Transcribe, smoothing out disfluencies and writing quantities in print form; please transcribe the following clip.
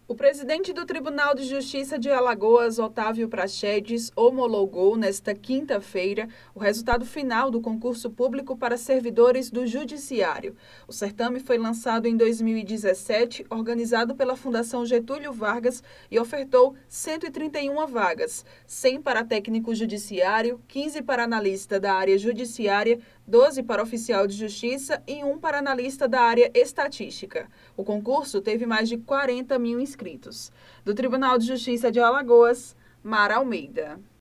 O presidente do Tribunal de Justiça de Alagoas, Otávio Praxedes, homologou nesta quinta-feira o resultado final do concurso público para servidores do Judiciário. O certame foi lançado em 2017, organizado pela Fundação Getúlio Vargas e ofertou 131 vagas, 100 para técnico judiciário, 15 para analista da área judiciária, 12 para oficial de justiça e 1 para analista da área estatística. O concurso teve mais de 40 mil inscritos. Do Tribunal de Justiça de Alagoas, Mara Almeida.